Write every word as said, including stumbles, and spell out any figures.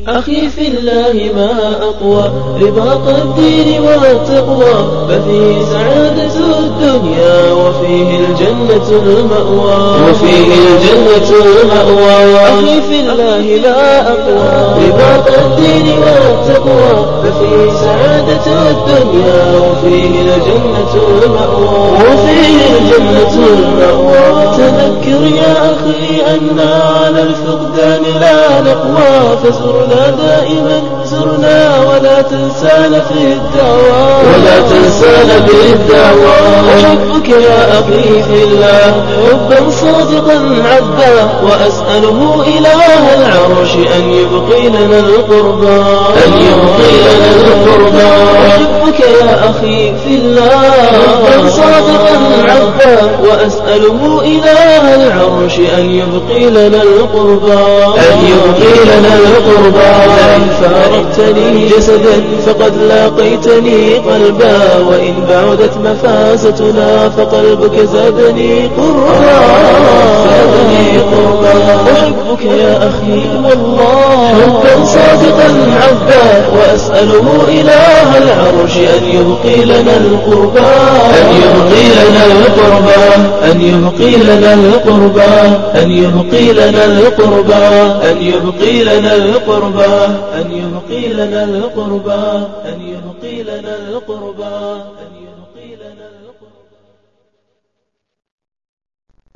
أخي في الله ما أقوى رباط الدين والتقوى، ففيه سعادة الدنيا وفيه الجنة المأوى، وفيه الجنة المأوى. أخي في الله لا أقوى رباط الدين والتقوى، ففيه سعادة الدنيا وفيه الجنة المأوى، وفيه الجنة المأوى. تذكر يا أخي أن على الفقدان لا نقوى، فزرنا دائما زرنا ولا تنسانا في الدعوى، ولا تنسانا في الدعوى. أحبك يا أخي في الله حبا صادقا عذبا، وأسأله إله العرش أن يبقي لنا القربى، أن يبقي لنا القربى. أحبك يا أخي في الله حبا صادقا عذبا، وأسأله إله العرش أن يبقي لنا القربى، أن يبقي لنا القربى. إن فارقتني جسدا فقد لاقيتني قلبا، وإن بعدت مفازتنا فقلبك زادني قربا، زادني قربا. أحبك يا أخي والله حبا صادقا عذبا، وأسأله إله العرش أن يبقي لنا القربى، أن يبقي لنا القربى، أن يبقي لنا القربى، أن يبقي لنا القربى، أن يبقي لنا القربى، أن يبقي لنا القربى، أن يبقي لنا القربى.